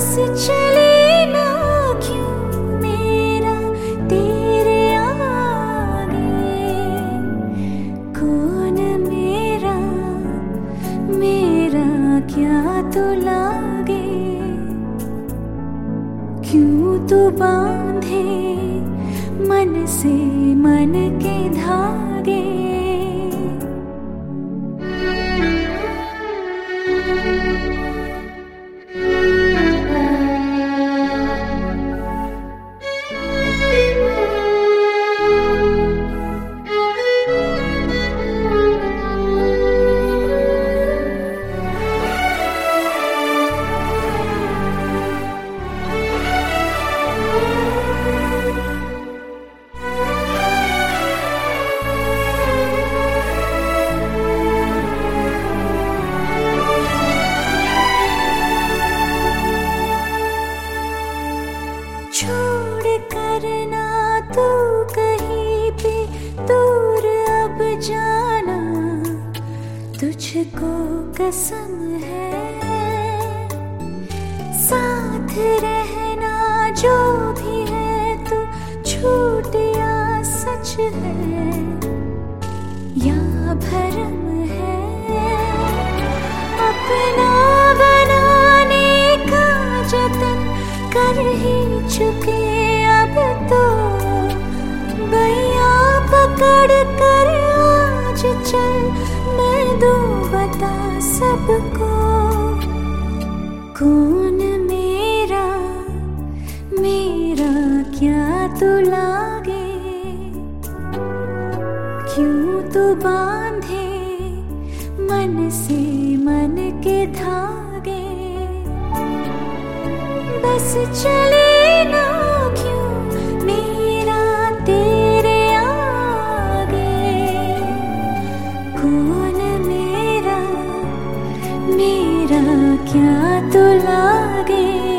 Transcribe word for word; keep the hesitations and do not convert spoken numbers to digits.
चले ना क्यों मेरा तेरे आगे, कौन मेरा मेरा क्या तू लागे, क्यों तू बांधे मन से मन के धागे। छोड़ करना तू कहीं पे दूर अब जाना, तुझको कसम है साथ रहना जो भी है तू झूठ या सच है या भरम है। अपना बनाने का जतन कर ही चुके अब तो, बैया पकड़ कर आज चल मैं दूं बता सबको, कौन मेरा मेरा क्या तू लागे, क्यों तू बांधे मन से मन के धागे। बस चले ना क्यों मेरा तेरे आगे, कौन मेरा मेरा क्या तू लागे।